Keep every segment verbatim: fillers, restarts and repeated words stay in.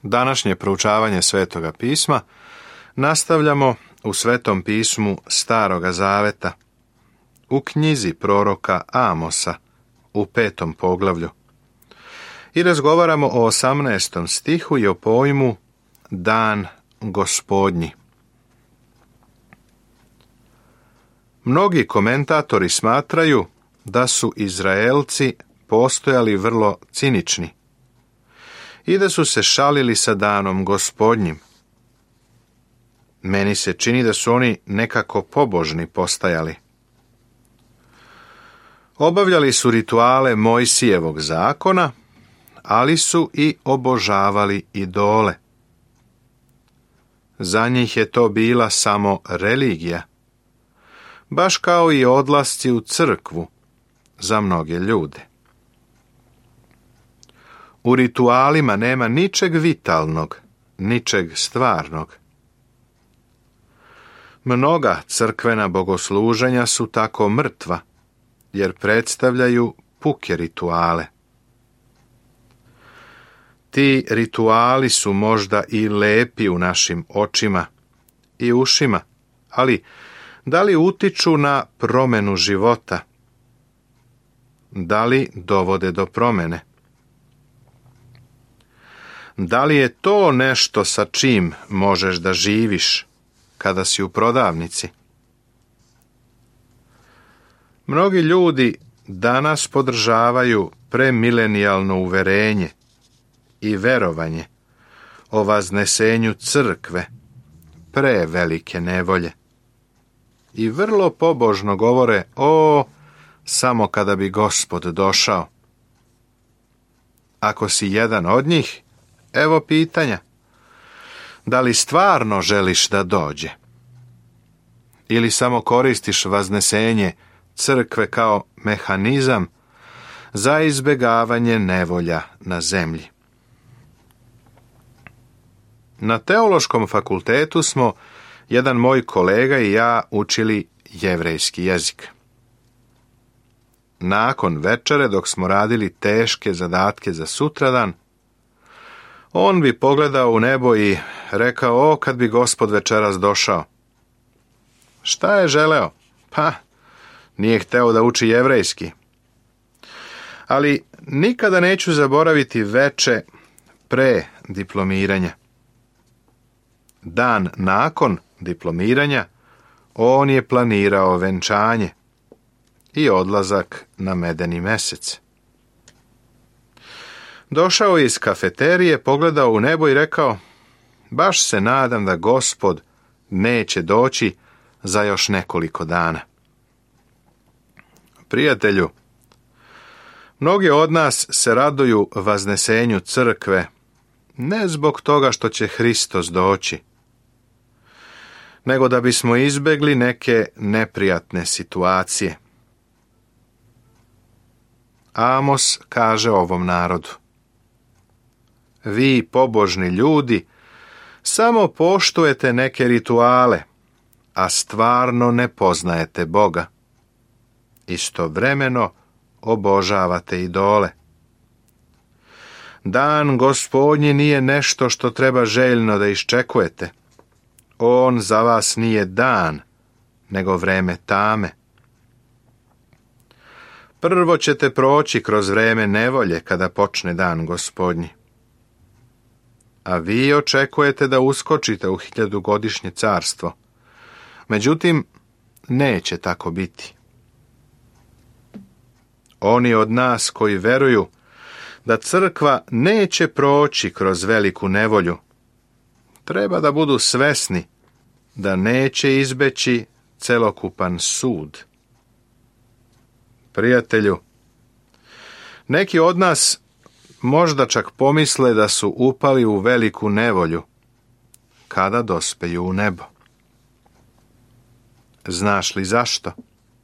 Današnje proučavanje Svetoga pisma nastavljamo u Svetom pismu Staroga zaveta, u knjizi proroka Amosa, u petom poglavlju. I razgovaramo o osamnaestom stihu i o pojmu Dan Gospodnji. Mnogi komentatori smatraju da su Izraelci postojali vrlo cinični i da su se šalili sa Danom Gospodnjim. Meni se čini da su oni nekako pobožni postajali. Obavljali su rituale Mojsijevog zakona, ali su i obožavali idole. Za njih je to bila samo religija, baš kao i odlasci u crkvu za mnoge ljude. U ritualima nema ničeg vitalnog, ničeg stvarnog. Mnoga crkvena bogosluženja su tako mrtva, jer predstavljaju puke rituale. Ti rituali su možda i lepi u našim očima i ušima, ali da li utiču na promjenu života? Da li dovode do promjene? Da li je to nešto sa čim možeš da živiš kada si u prodavnici? Mnogi ljudi danas podržavaju premilenijalno uverenje i verovanje o vaznesenju crkve prevelike nevolje i vrlo pobožno govore o samo kada bi Gospod došao. Ako si jedan od njih, evo pitanja. Da li stvarno želiš da dođe? Ili samo koristiš vaznesenje crkve kao mehanizam za izbjegavanje nevolja na zemlji? Na teološkom fakultetu smo, jedan moj kolega i ja, učili jevrejski jezik. Nakon večere, dok smo radili teške zadatke za sutradan, on bi pogledao u nebo i rekao: o, kad bi Gospod večeras došao. Šta je želeo? Pa, nije hteo da uči jevrejski. Ali nikada neću zaboraviti veče pre diplomiranja. Dan nakon diplomiranja on je planirao venčanje i odlazak na medeni mesec. Došao je iz kafeterije, pogledao u nebo i rekao: baš se nadam da Gospod neće doći za još nekoliko dana. Prijatelju, mnogi od nas se raduju vaznesenju crkve ne zbog toga što će Hristos doći, nego da bismo izbjegli neke neprijatne situacije. Amos kaže ovom narodu: vi, pobožni ljudi, samo poštujete neke rituale, a stvarno ne poznajete Boga. Istovremeno obožavate idole. Dan Gospodnji nije nešto što treba željno da iščekujete. On za vas nije dan, nego vreme tame. Prvo ćete proći kroz vreme nevolje kada počne dan Gospodnji. A vi očekujete da uskočite u hiljadugodišnje carstvo. Međutim, neće tako biti. Oni od nas koji veruju da crkva neće proći kroz veliku nevolju, treba da budu svesni da neće izbeći celokupan sud. Prijatelju, neki od nas možda čak pomisle da su upali u veliku nevolju kada dospeju u nebo. Znaš li zašto?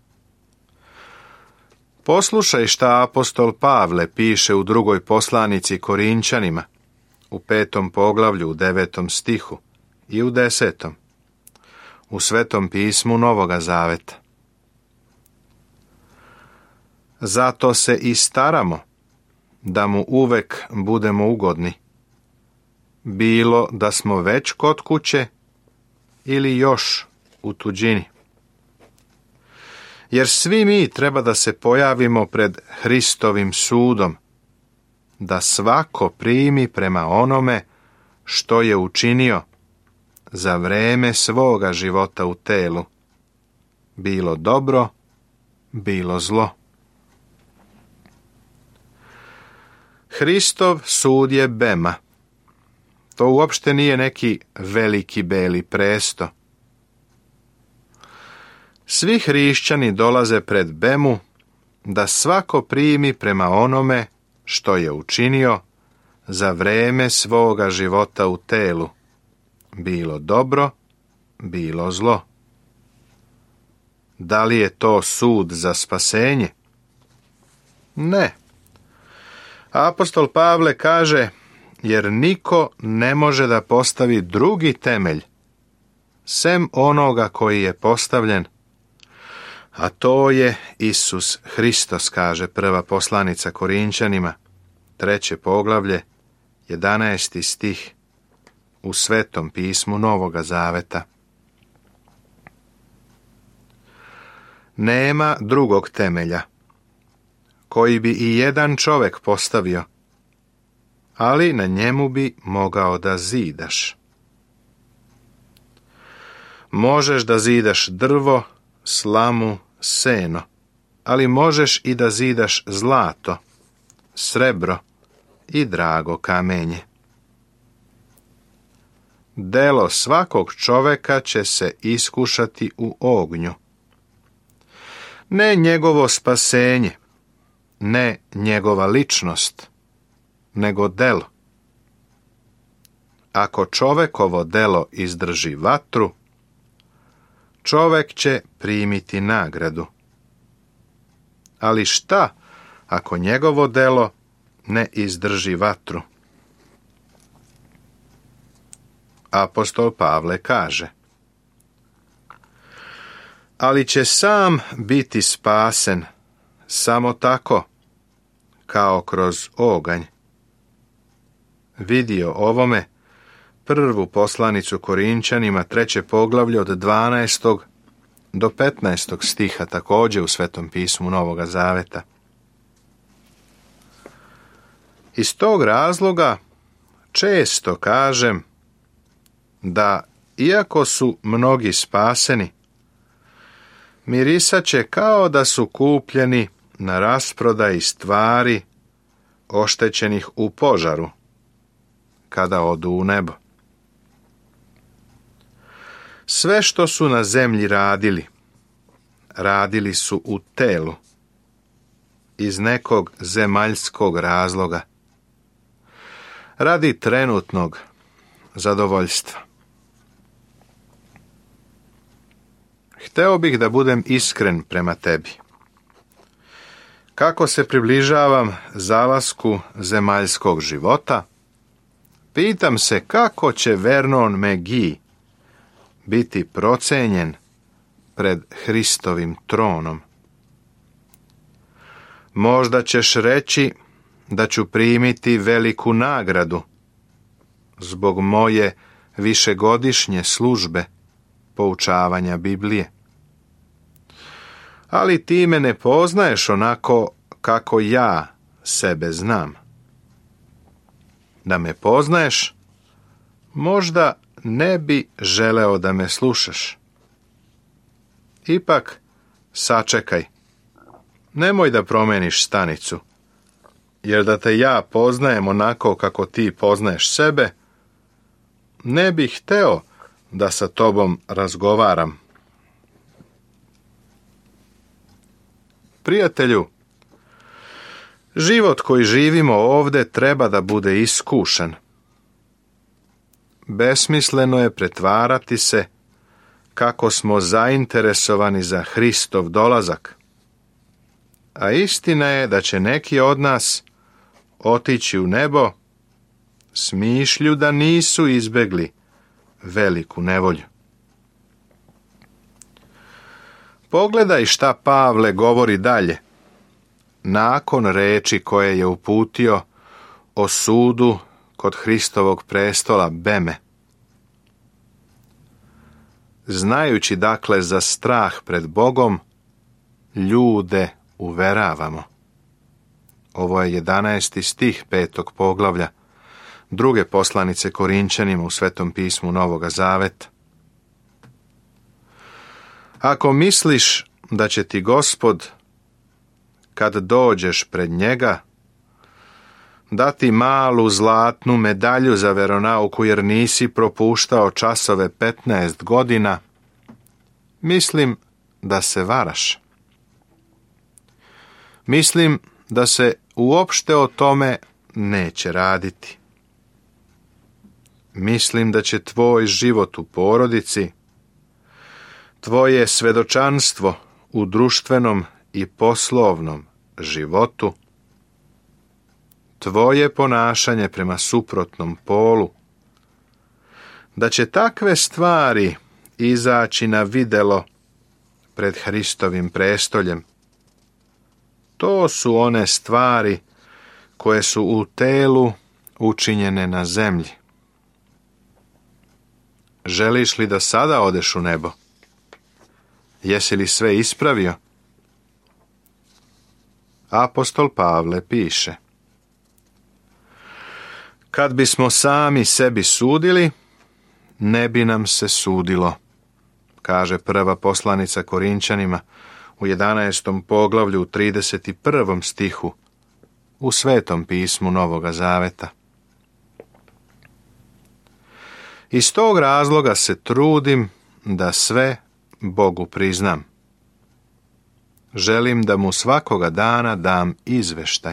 Poslušaj šta apostol Pavle piše u drugoj poslanici Korinćanima, u petom poglavlju, u devetom stihu i u desetom, u Svetom pismu Novoga zaveta. Zato se i staramo da mu uvek budemo ugodni, bilo da smo već kod kuće ili još u tuđini. Jer svi mi treba da se pojavimo pred Hristovim sudom, da svako primi prema onome što je učinio za vreme svoga života u telu, bilo dobro, bilo zlo. Hristov sud je bema. To uopšte nije neki veliki beli presto. Svi hrišćani dolaze pred bemu da svako primi prema onome što je učinio za vreme svoga života u telu, bilo dobro, bilo zlo. Da li je to sud za spasenje? Ne. Apostol Pavle kaže, jer niko ne može da postavi drugi temelj, sem onoga koji je postavljen, a to je Isus Hristos, kaže prva poslanica Korinčanima, treće poglavlje, jedanaesti stih, u Svetom pismu Novoga Zaveta. Nema drugog temelja, koji bi i jedan čovjek postavio, ali na njemu bi mogao da zidaš. Možeš da zidaš drvo, slamu, seno, ali možeš i da zidaš zlato, srebro i drago kamenje. Delo svakog čoveka će se iskušati u ognju. Ne njegovo spasenje, ne njegova ličnost, nego delo. Ako čovekovo delo izdrži vatru, čovek će primiti nagradu. Ali šta ako njegovo delo ne izdrži vatru? Apostol Pavle kaže, ali će sam biti spasen samo tako, kao kroz oganj. Vidio ovome prvu poslanicu Korinčanima, treće poglavlje od dvanaestog do petnaestog stiha, također u Svetom pismu Novoga Zaveta. Iz tog razloga često kažem da, iako su mnogi spaseni, mirisat će kao da su kupljeni na rasprodaji stvari oštećenih u požaru, kada odu u nebo. Sve što su na zemlji radili, radili su u telu, iz nekog zemaljskog razloga, radi trenutnog zadovoljstva. Hteo bih da budem iskren prema tebi. Kako se približavam zalasku zemaljskog života, pitam se kako će Vernon McGee biti procenjen pred Hristovim tronom. Možda ćeš reći da ću primiti veliku nagradu zbog moje višegodišnje službe poučavanja Biblije. Ali ti me ne poznaješ onako kako ja sebe znam. Da me poznaješ, možda ne bi želeo da me slušaš. Ipak, sačekaj. Nemoj da promeniš stanicu, jer da te ja poznajem onako kako ti poznaješ sebe, ne bih hteo da sa tobom razgovaram. Prijatelju, život koji živimo ovdje treba da bude iskušan. Besmisleno je pretvarati se kako smo zainteresovani za Hristov dolazak. A istina je da će neki od nas otići u nebo s mišlju da nisu izbegli veliku nevolju. Pogledaj šta Pavle govori dalje, nakon reči koje je uputio o sudu kod Hristovog prestola beme. Znajući dakle za strah pred Bogom, ljude uveravamo. Ovo je jedanaesti stih petog poglavlja druge poslanice Korinčanima u Svetom pismu Novoga Zaveta. Ako misliš da će ti Gospod, kad dođeš pred njega, dati malu zlatnu medalju za veronauku jer nisi propuštao časove petnaest godina, mislim da se varaš. Mislim da se uopšte o tome neće raditi. Mislim da će tvoj život u porodici, tvoje svedočanstvo u društvenom i poslovnom životu, tvoje ponašanje prema suprotnom polu, da će takve stvari izaći na videlo pred Hristovim prestoljem. To su one stvari koje su u telu učinjene na zemlji. Želiš li da sada odeš u nebo? Jesi li sve ispravio? Apostol Pavle piše: kad bismo sami sebi sudili, ne bi nam se sudilo, kaže prva poslanica Korinčanima u jedanaestom poglavlju u trideset prvom stihu u Svetom pismu Novoga Zaveta. Iz tog razloga se trudim da sve Bogu priznam. Želim da mu svakoga dana dam izveštaj.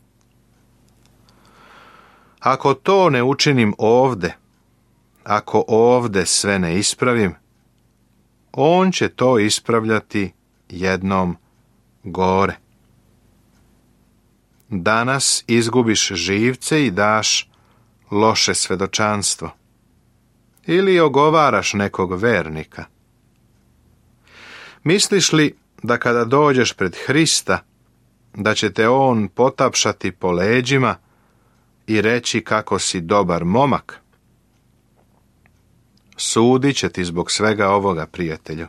Ako to ne učinim ovde, ako ovde sve ne ispravim, on će to ispravljati jednom gore. Danas izgubiš živce i daš loše svedočanstvo. Ili ogovaraš nekog vernika. Misliš li da kada dođeš pred Hrista, da će te on potapšati po leđima i reći kako si dobar momak? Sudit će ti zbog svega ovoga, prijatelju.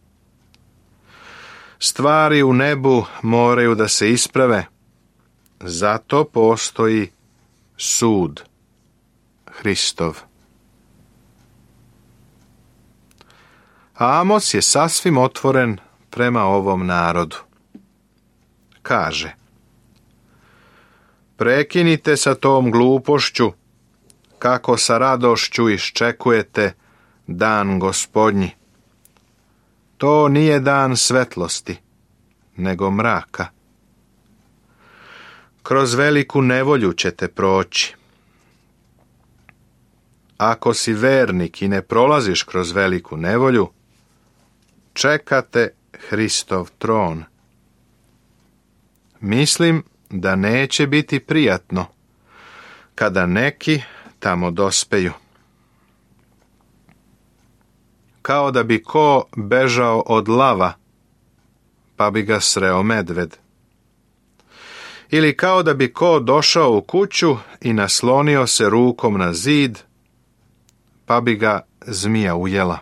Stvari u nebu moraju da se isprave, zato postoji sud Hristov. Amos je sasvim otvoren prema ovom narodu. Kaže: prekinite sa tom glupošću, kako sa radošću iščekujete dan Gospodnji. To nije dan svetlosti, nego mraka. Kroz veliku nevolju ćete proći. Ako si vernik i ne prolaziš kroz veliku nevolju, čekate Hristov tron. Mislim da neće biti prijatno kada neki tamo dospeju. Kao da bi ko bežao od lava, pa bi ga sreo medved. Ili kao da bi ko došao u kuću i naslonio se rukom na zid, pa bi ga zmija ujela.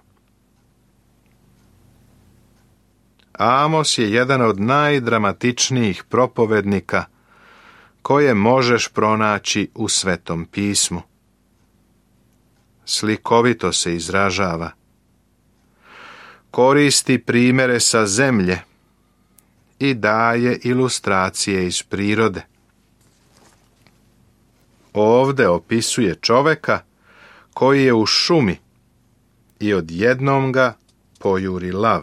Amos je jedan od najdramatičnijih propovednika koje možeš pronaći u Svetom pismu. Slikovito se izražava. Koristi primjere sa zemlje i daje ilustracije iz prirode. Ovde opisuje čoveka koji je u šumi i odjednom ga pojuri lav.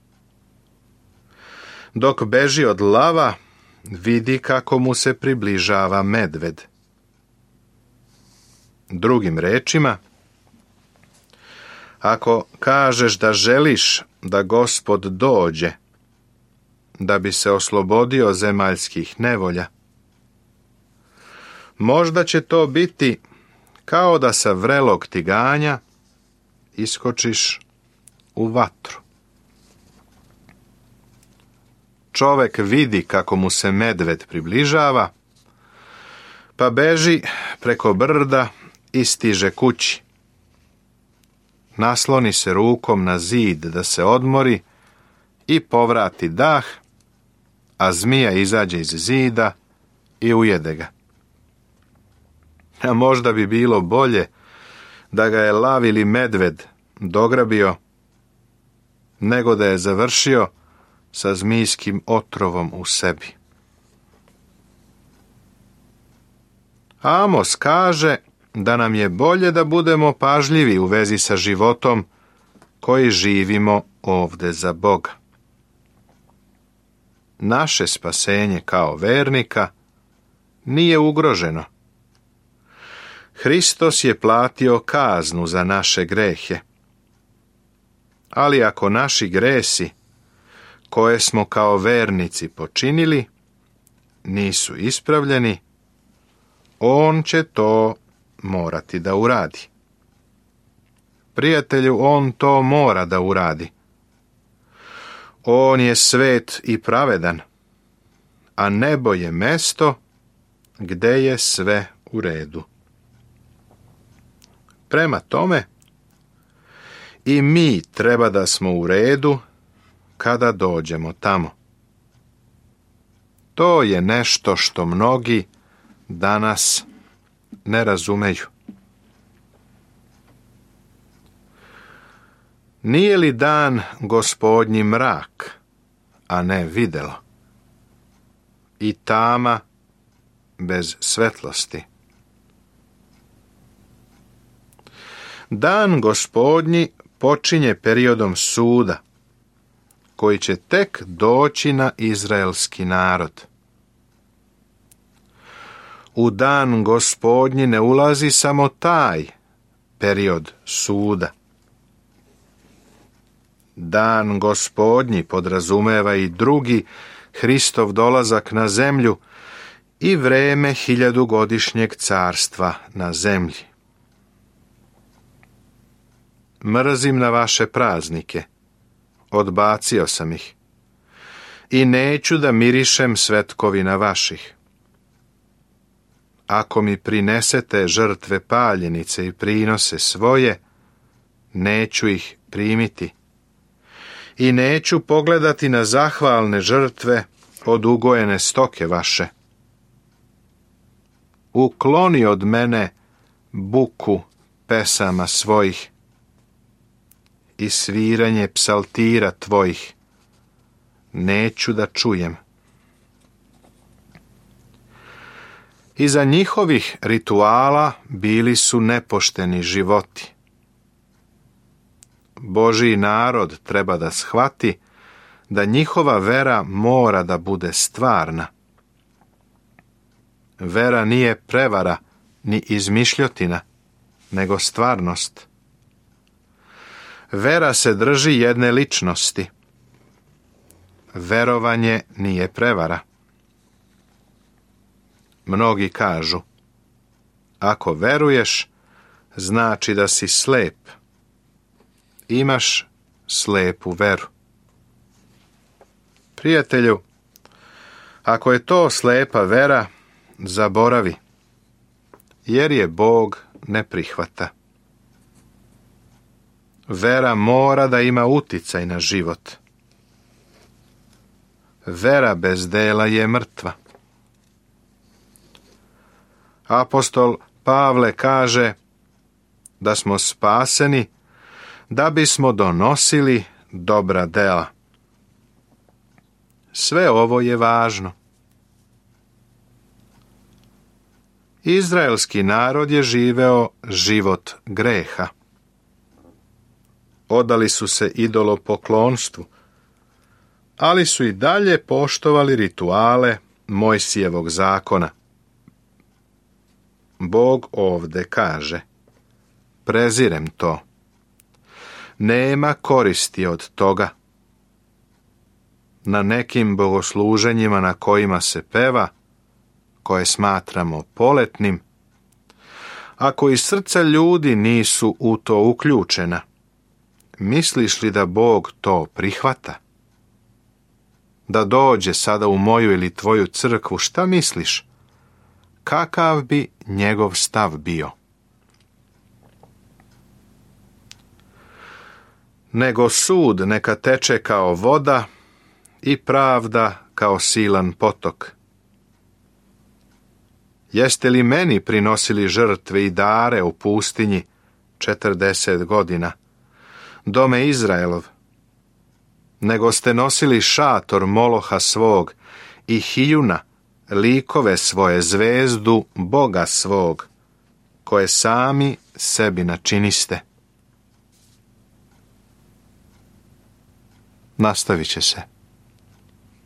Dok beži od lava, vidi kako mu se približava medved. Drugim rečima, ako kažeš da želiš da Gospod dođe, da bi se oslobodio zemaljskih nevolja, možda će to biti kao da sa vrelog tiganja iskočiš u vatru. Čovek vidi kako mu se medved približava, pa beži preko brda i stiže kući. Nasloni se rukom na zid da se odmori i povrati dah, a zmija izađe iz zida i ujede ga. A možda bi bilo bolje da ga je lav ili medved dograbio, nego da je završio sa zmijskim otrovom u sebi. Amos kaže da nam je bolje da budemo pažljivi u vezi sa životom koji živimo ovde za Boga. Naše spasenje kao vernika nije ugroženo. Hristos je platio kaznu za naše grehe. Ali ako naši gresi, koje smo kao vernici počinili, nisu ispravljeni, on će to morati da uradi. Prijatelju, on to mora da uradi. On je svet i pravedan, a nebo je mesto gde je sve u redu. Prema tome, i mi treba da smo u redu kada dođemo tamo. To je nešto što mnogi danas ne razumeju. Nije li dan Gospodnji mrak, a ne videlo, i tama bez svetlosti? Dan Gospodnji počinje periodom suda, koji će tek doći na izraelski narod. U dan Gospodnji ne ulazi samo taj period suda. Dan Gospodnji podrazumeva i drugi Hristov dolazak na zemlju i vreme hiljadugodišnjeg carstva na zemlji. Mrzim na vaše praznike, odbacio sam ih, i neću da mirišem svetkovina vaših. Ako mi prinesete žrtve paljenice i prinose svoje, neću ih primiti. I neću pogledati na zahvalne žrtve od ugojene stoke vaše. Ukloni od mene buku pesama svojih i sviranje psaltira tvojih. Neću da čujem. Iza njihovih rituala bili su nepošteni životi. Božji narod treba da shvati da njihova vera mora da bude stvarna. Vera nije prevara ni izmišljotina, nego stvarnost. Vera se drži jedne ličnosti. Verovanje nije prevara. Mnogi kažu, ako veruješ, znači da si slep. Imaš slepu veru. Prijatelju, ako je to slepa vera, zaboravi, jer je Bog ne prihvata. Vera mora da ima uticaj na život. Vera bez dela je mrtva. Apostol Pavle kaže da smo spaseni da bismo donosili dobra dela. Sve ovo je važno. Izraelski narod je živeo život greha. Odali su se idolopoklonstvu, ali su i dalje poštovali rituale Mojsijevog zakona. Bog ovde kaže, prezirem to. Nema koristi od toga. Na nekim bogosluženjima na kojima se peva, koje smatramo poletnim, ako i srca ljudi nisu u to uključena, misliš li da Bog to prihvata? Da dođe sada u moju ili tvoju crkvu, šta misliš? Kakav bi njegov stav bio? nego sud neka teče kao voda i pravda kao silan potok. Jeste li meni prinosili žrtve i dare u pustinji četrdeset godina, dome Izraelov? Nego ste nosili šator Moloha svog i Hijuna, likove svoje, zvezdu Boga svog, koje sami sebi načiniste. Nastavit će se.